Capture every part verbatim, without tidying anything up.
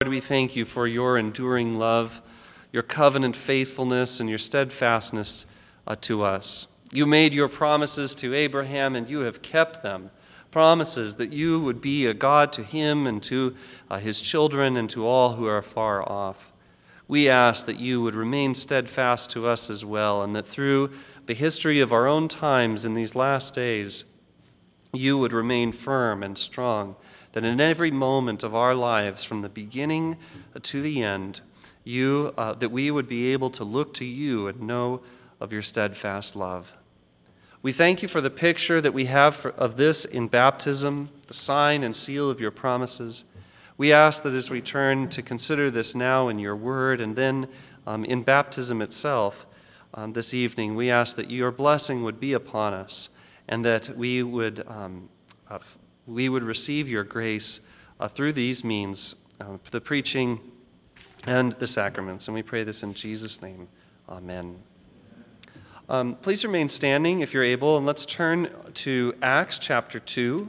We thank you for your enduring love, your covenant faithfulness, and your steadfastness uh, to us. You made your promises to Abraham, and you have kept them. Promises that you would be a God to him and to uh, his children and to all who are far off. We ask that you would remain steadfast to us as well, and that through the history of our own times in these last days, you would remain firm and strong, that in every moment of our lives, from the beginning to the end, you uh, that we would be able to look to you and know of your steadfast love. We thank you for the picture that we have for, of this in baptism, the sign and seal of your promises. We ask that as we turn to consider this now in your word and then um, in baptism itself um, this evening, we ask that your blessing would be upon us and that we would um, uh, we would receive your grace uh, through these means, uh, the preaching and the sacraments. And we pray this in Jesus' name. Amen. Um, please remain standing if you're able, and let's turn to Acts chapter two.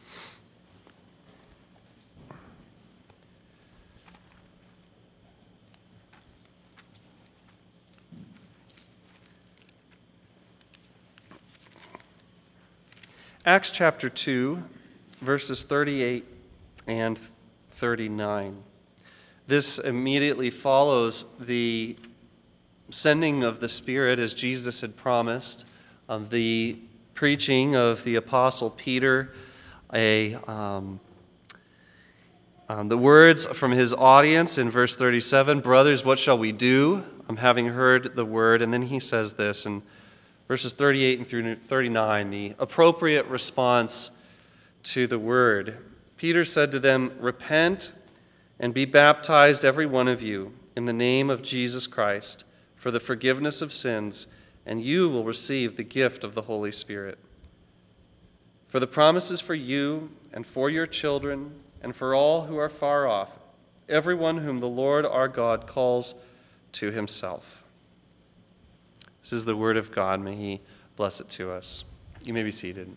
Acts chapter two, verses thirty-eight and thirty-nine. This immediately follows the sending of the Spirit as Jesus had promised, of the preaching of the Apostle Peter, a um, um, the words from his audience in verse thirty-seven, "Brothers, what shall we do? I'm having heard the word." And then he says this in verses thirty-eight and through thirty-nine, the appropriate response to the word. Peter said to them, "Repent and be baptized, every one of you, in the name of Jesus Christ, for the forgiveness of sins, and you will receive the gift of the Holy Spirit. For the promise is for you and for your children and for all who are far off, everyone whom the Lord our God calls to himself." This is the word of God. May he bless it to us. You may be seated.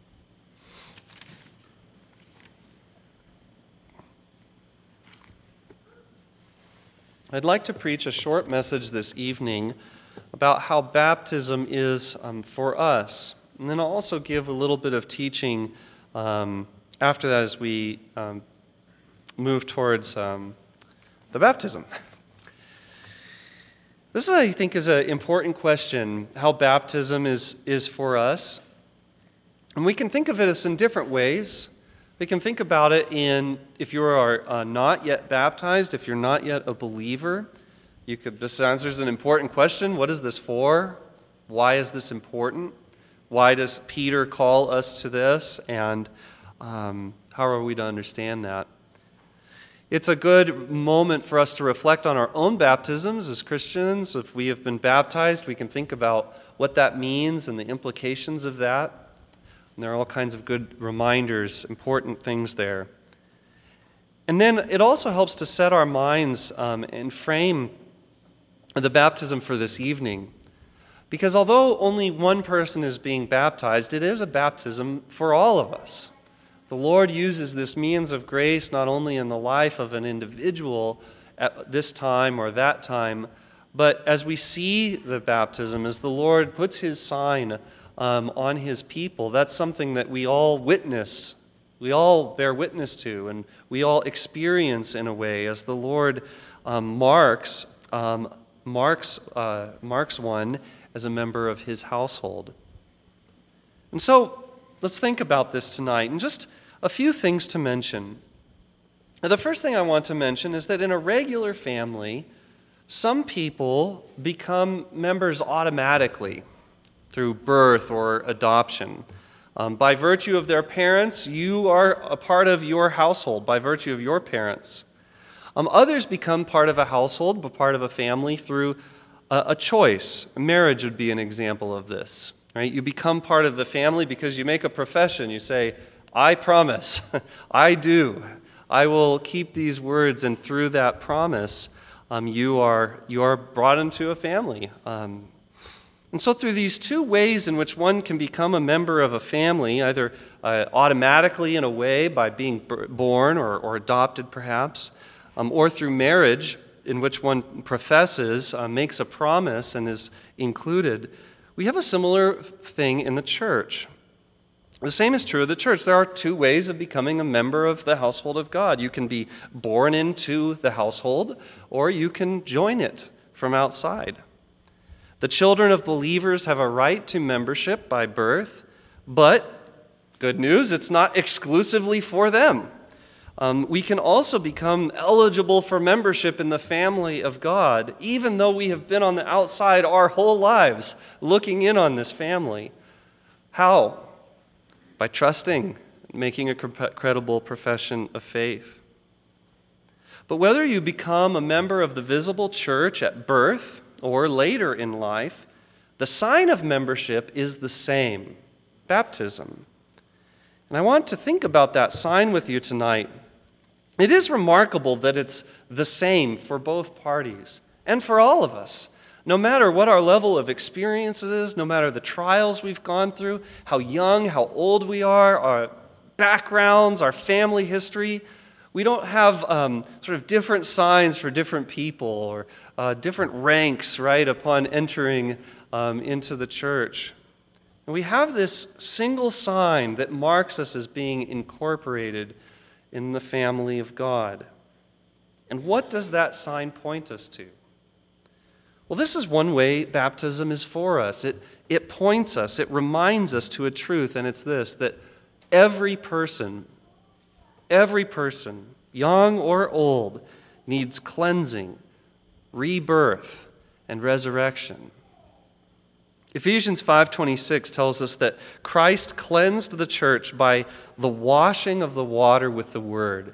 I'd like to preach a short message this evening about how baptism is um, for us. And then I'll also give a little bit of teaching um, after that as we um, move towards um, the baptism. This, I think, is an important question, how baptism is, is for us. And we can think of it as in different ways. We can think about it in, if you are uh, not yet baptized, if you're not yet a believer, you could, this answers an important question. What is this for? Why is this important? Why does Peter call us to this? And um, how are we to understand that? It's a good moment for us to reflect on our own baptisms as Christians. If we have been baptized, we can think about what that means and the implications of that. And there are all kinds of good reminders, important things there. And then it also helps to set our minds um, and frame the baptism for this evening. Because although only one person is being baptized, it is a baptism for all of us. The Lord uses this means of grace not only in the life of an individual at this time or that time, but as we see the baptism, as the Lord puts his sign um, on his people, that's something that we all witness, we all bear witness to, and we all experience in a way as the Lord um, marks, um, marks, uh, marks one as a member of his household. And so let's think about this tonight, and just a few things to mention. Now, the first thing I want to mention is that in a regular family, some people become members automatically through birth or adoption. Um, by virtue of their parents, you are a part of your household, by virtue of your parents. Um, others become part of a household, but part of a family through a, a choice. Marriage would be an example of this. Right? You become part of the family because you make a profession. You say, "I promise, I do, I will keep these words," and through that promise, um, you are you are brought into a family. Um, and so through these two ways in which one can become a member of a family, either uh, automatically in a way by being b- born or, or adopted perhaps, um, or through marriage, in which one professes, uh, makes a promise, and is included, we have a similar thing in the church. The same is true of the church. There are two ways of becoming a member of the household of God. You can be born into the household, or you can join it from outside. The children of believers have a right to membership by birth, but good news, it's not exclusively for them. Um, we can also become eligible for membership in the family of God, even though we have been on the outside our whole lives looking in on this family. How? By trusting, making a credible profession of faith. But whether you become a member of the visible church at birth or later in life, the sign of membership is the same: baptism. And I want to think about that sign with you tonight. It is remarkable that it's the same for both parties and for all of us. No matter what our level of experience is, no matter the trials we've gone through, how young, how old we are, our backgrounds, our family history, we don't have um, sort of different signs for different people or uh, different ranks, right, upon entering um, into the church. And we have this single sign that marks us as being incorporated in the family of God. And what does that sign point us to? Well, this is one way baptism is for us. It, it points us, it reminds us to a truth, and it's this, that every person, every person, young or old, needs cleansing, rebirth, and resurrection. Ephesians five twenty-six tells us that Christ cleansed the church by the washing of the water with the word.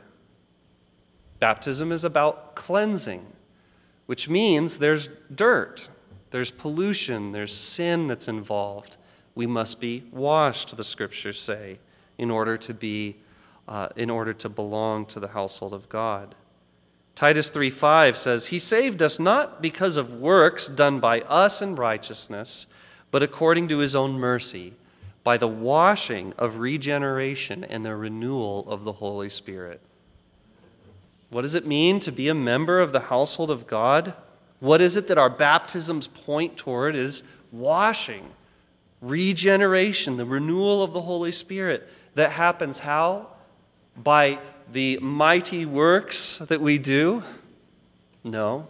Baptism is about cleansing, which means there's dirt, there's pollution, there's sin that's involved. We must be washed, the scriptures say, in order to be, uh, in order to belong to the household of God. Titus three five says, "He saved us not because of works done by us in righteousness, but according to his own mercy, by the washing of regeneration and the renewal of the Holy Spirit." What does it mean to be a member of the household of God? What is it that our baptisms point toward? It is washing, regeneration, the renewal of the Holy Spirit. That happens how? By the mighty works that we do? No.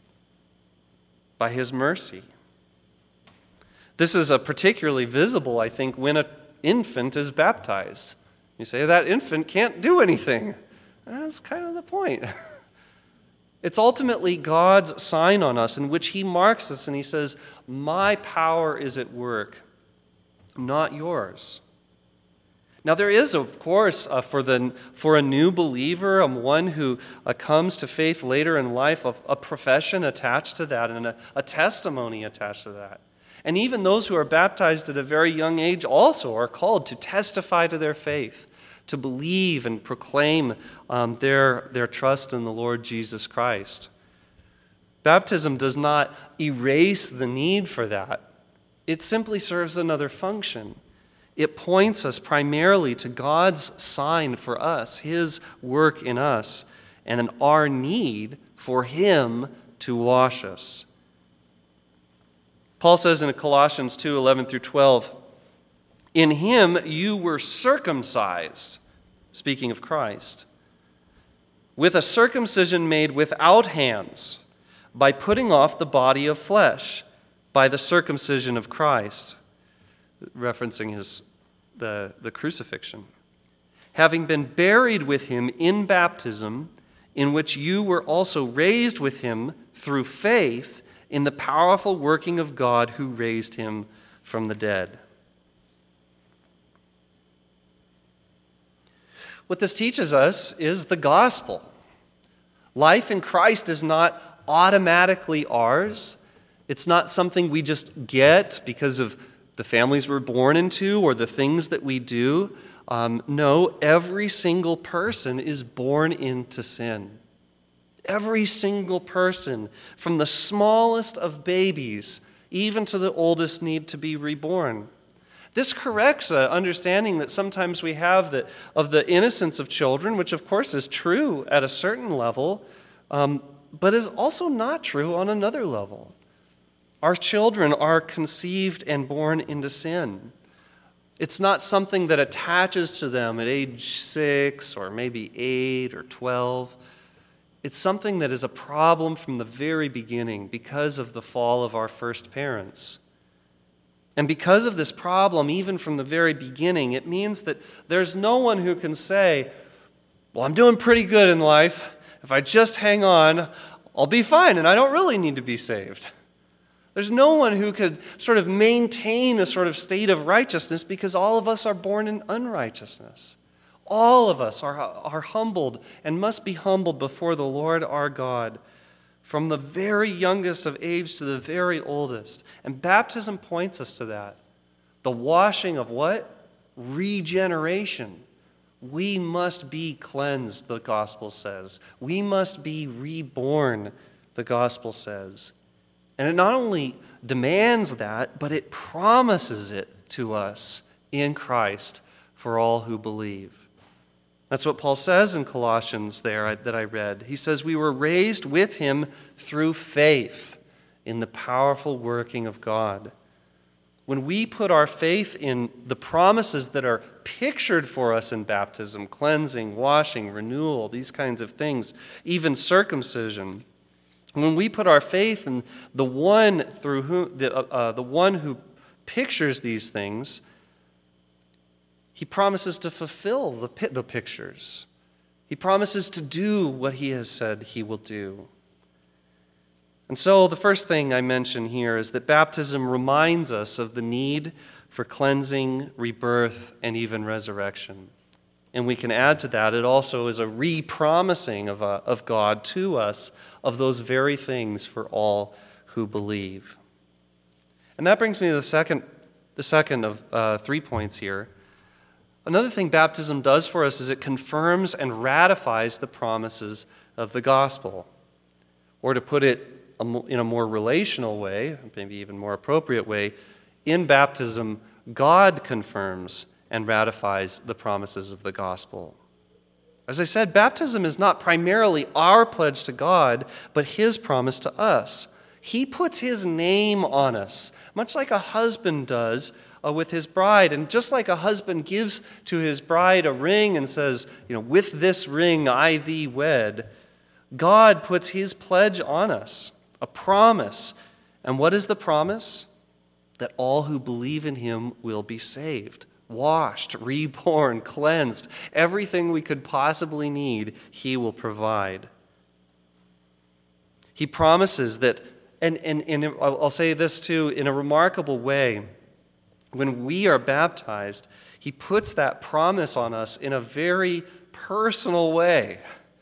By his mercy. This is a particularly visible, I think, when an infant is baptized. You say, that infant can't do anything. That's kind of the point. It's ultimately God's sign on us in which he marks us and he says, my power is at work, not yours. Now there is, of course, uh, for, the, for a new believer, um, one who uh, comes to faith later in life, a, a profession attached to that and a, a testimony attached to that. And even those who are baptized at a very young age also are called to testify to their faith, to believe and proclaim um, their, their trust in the Lord Jesus Christ. Baptism does not erase the need for that. It simply serves another function. It points us primarily to God's sign for us, his work in us, and then our need for him to wash us. Paul says in Colossians two eleven through twelve, "In him you were circumcised," speaking of Christ, "with a circumcision made without hands, by putting off the body of flesh, by the circumcision of Christ," referencing his the, the crucifixion, "having been buried with him in baptism, in which you were also raised with him through faith in the powerful working of God who raised him from the dead." What this teaches us is the gospel. Life in Christ is not automatically ours. It's not something we just get because of the families we're born into or the things that we do. Um, no, every single person is born into sin. Every single person, from the smallest of babies, even to the oldest, need to be reborn. This corrects an understanding that sometimes we have that of the innocence of children, which of course is true at a certain level, um, but is also not true on another level. Our children are conceived and born into sin. It's not something that attaches to them at age six or maybe eight or twelve. It's something that is a problem from the very beginning because of the fall of our first parents. And because of this problem, even from the very beginning, it means that there's no one who can say, well, I'm doing pretty good in life. If I just hang on, I'll be fine, and I don't really need to be saved. There's no one who could sort of maintain a sort of state of righteousness because all of us are born in unrighteousness. All of us are, are humbled and must be humbled before the Lord our God, from the very youngest of age to the very oldest. And baptism points us to that. The washing of what? Regeneration. We must be cleansed, the gospel says. We must be reborn, the gospel says. And it not only demands that, but it promises it to us in Christ for all who believe. That's what Paul says in Colossians there that I read. He says, we were raised with him through faith in the powerful working of God. When we put our faith in the promises that are pictured for us in baptism, cleansing, washing, renewal, these kinds of things, even circumcision, when we put our faith in the one through whom the, uh, the one who pictures these things, he promises to fulfill the, the pictures. He promises to do what he has said he will do. And so the first thing I mention here is that baptism reminds us of the need for cleansing, rebirth, and even resurrection. And we can add to that, it also is a re-promising of, uh, of God to us of those very things for all who believe. And that brings me to the second, the second of uh, three points here. Another thing baptism does for us is it confirms and ratifies the promises of the gospel. Or to put it in a more relational way, maybe even more appropriate way, in baptism, God confirms and ratifies the promises of the gospel. As I said, baptism is not primarily our pledge to God, but his promise to us. He puts his name on us, much like a husband does uh, with his bride. And just like a husband gives to his bride a ring and says, you know, with this ring I thee wed, God puts his pledge on us, a promise. And what is the promise? That all who believe in him will be saved, washed, reborn, cleansed. Everything we could possibly need, he will provide. He promises that, and, and, and I'll say this too, in a remarkable way, when we are baptized, he puts that promise on us in a very personal way.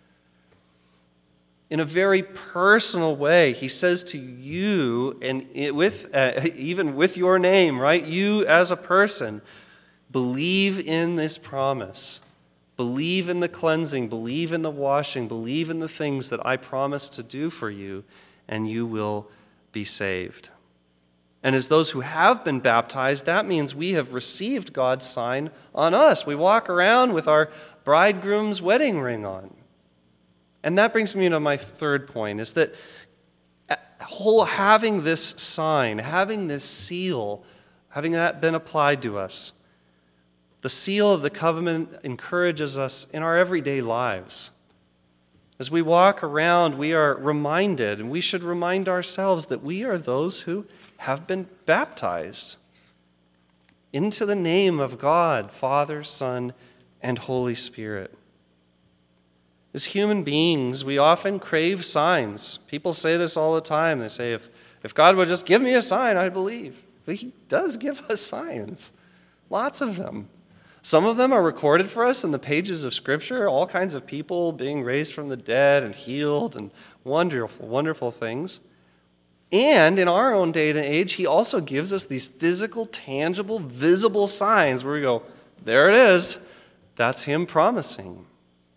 In a very personal way, he says to you, and it with uh, even with your name, right? You as a person, believe in this promise. Believe in the cleansing. Believe in the washing. Believe in the things that I promise to do for you, and you will be saved. And as those who have been baptized, that means we have received God's sign on us. We walk around with our bridegroom's wedding ring on. And that brings me to my third point, is that whole having this sign, having this seal, having that been applied to us, the seal of the covenant encourages us in our everyday lives. As we walk around, we are reminded, and we should remind ourselves that we are those who have been baptized into the name of God, Father, Son, and Holy Spirit. As human beings, we often crave signs. People say this all the time. They say, if, if God would just give me a sign, I'd believe. But he does give us signs, lots of them. Some of them are recorded for us in the pages of Scripture, all kinds of people being raised from the dead and healed and wonderful, wonderful things. And in our own day and age, he also gives us these physical, tangible, visible signs where we go, there it is. That's him promising.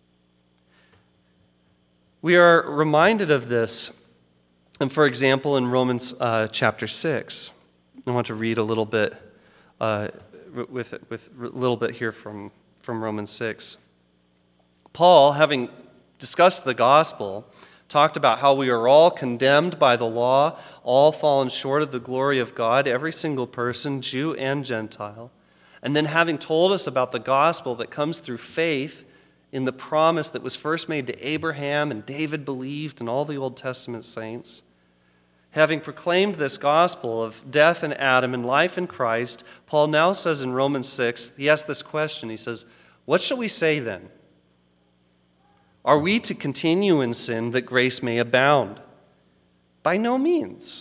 We are reminded of this, and for example, in Romans uh, chapter six. I want to read a little bit uh, with with a little bit here from, from Romans six. Paul, having discussed the gospel, talked about how we are all condemned by the law, all fallen short of the glory of God, every single person, Jew and Gentile. And then having told us about the gospel that comes through faith in the promise that was first made to Abraham and David believed and all the Old Testament saints, having proclaimed this gospel of death in Adam and life in Christ, Paul now says in Romans six, he asks this question. He says, what shall we say then? Are we to continue in sin that grace may abound? By no means.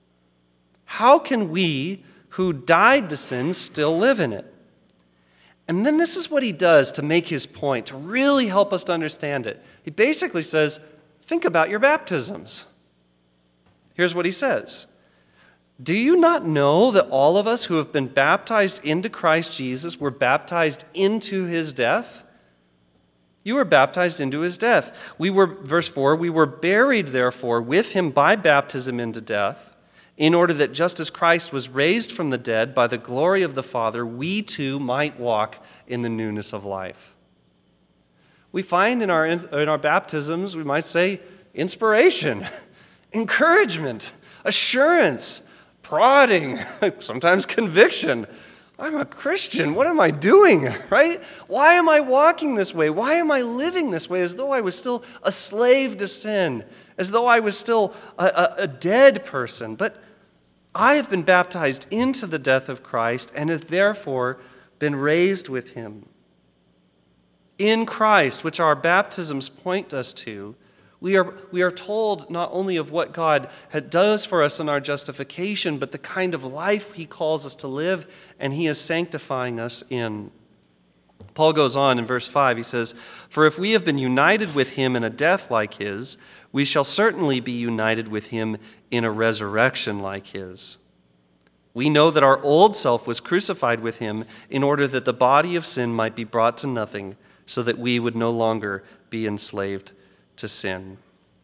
How can we who died to sin still live in it? And then this is what he does to make his point, to really help us to understand it. He basically says, think about your baptisms. Here's what he says. Do you not know that all of us who have been baptized into Christ Jesus were baptized into his death? You were baptized into his death. We were, verse four, we were buried, therefore, with him by baptism into death, in order that just as Christ was raised from the dead by the glory of the Father, we too might walk in the newness of life. We find in our, in our baptisms, we might say, inspiration, encouragement, assurance, prodding, sometimes conviction. I'm a Christian. What am I doing, right? Why am I walking this way? Why am I living this way as though I was still a slave to sin, as though I was still a, a, a dead person? But I have been baptized into the death of Christ and have therefore been raised with him. In Christ, which our baptisms point us to, We are, we are told not only of what God had, does for us in our justification, but the kind of life he calls us to live, and he is sanctifying us in. Paul goes on in verse five, he says, for if we have been united with him in a death like his, we shall certainly be united with him in a resurrection like his. We know that our old self was crucified with him in order that the body of sin might be brought to nothing, so that we would no longer be enslaved to sin.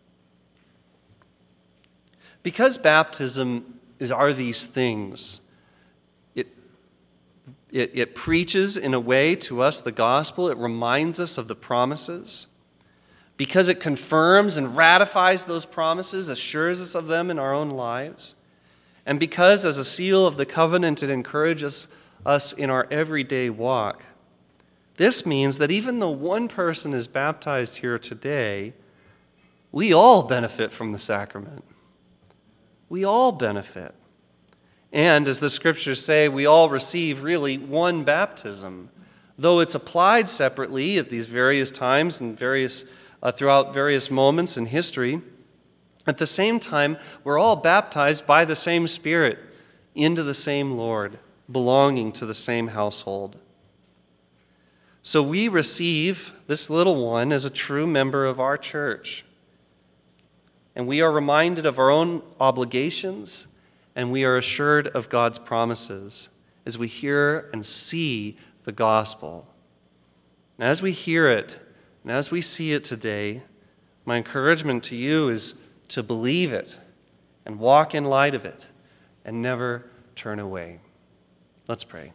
Because baptism is, are these things, it, it, it preaches in a way to us the gospel, it reminds us of the promises. Because it confirms and ratifies those promises, assures us of them in our own lives. And because as a seal of the covenant it encourages us in our everyday walk. This means that even though one person is baptized here today, we all benefit from the sacrament. We all benefit. And as the scriptures say, we all receive really one baptism. Though it's applied separately at these various times and various uh, throughout various moments in history, at the same time, we're all baptized by the same Spirit into the same Lord, belonging to the same household. So we receive this little one as a true member of our church. And we are reminded of our own obligations, and we are assured of God's promises as we hear and see the gospel. And as we hear it, and as we see it today, my encouragement to you is to believe it and walk in light of it and never turn away. Let's pray.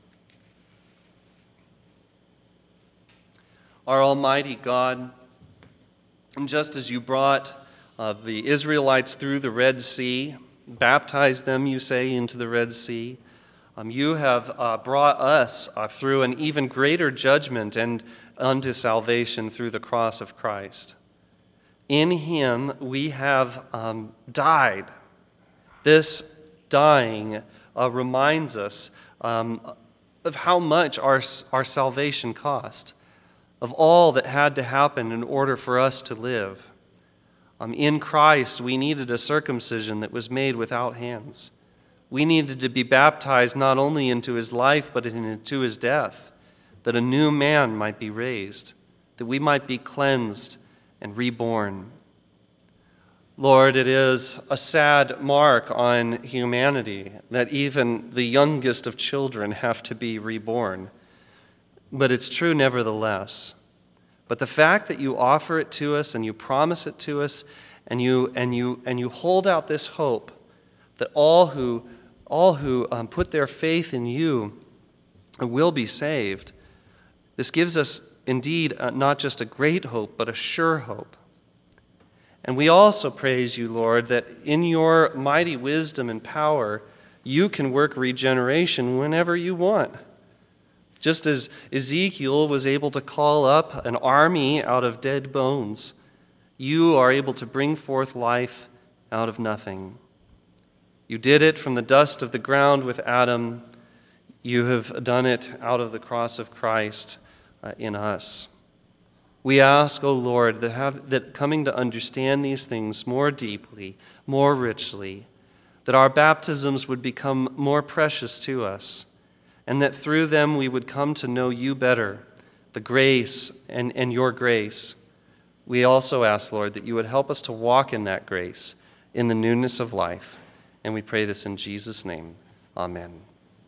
Our Almighty God, and just as you brought uh, the Israelites through the Red Sea, baptized them, you say, into the Red Sea, um, you have uh, brought us uh, through an even greater judgment and unto salvation through the cross of Christ. In him we have um, died. This dying uh, reminds us um, of how much our, our salvation cost, of all that had to happen in order for us to live. Um, in Christ, we needed a circumcision that was made without hands. We needed to be baptized not only into his life, but into his death, that a new man might be raised, that we might be cleansed and reborn. Lord, it is a sad mark on humanity that even the youngest of children have to be reborn. But it's true nevertheless. But the fact that you offer it to us and you promise it to us and you and you and you hold out this hope that all who all who um, put their faith in you will be saved, this gives us indeed uh, not just a great hope but a sure hope. And we also praise you, Lord, that in your mighty wisdom and power, you can work regeneration whenever you want. Just as Ezekiel was able to call up an army out of dead bones, you are able to bring forth life out of nothing. You did it from the dust of the ground with Adam. You have done it out of the cross of Christ uh, in us. We ask, O Lord, that, have, that coming to understand these things more deeply, more richly, that our baptisms would become more precious to us, and that through them we would come to know you better, the grace and, and your grace. We also ask, Lord, that you would help us to walk in that grace, in the newness of life. And we pray this in Jesus' name. Amen.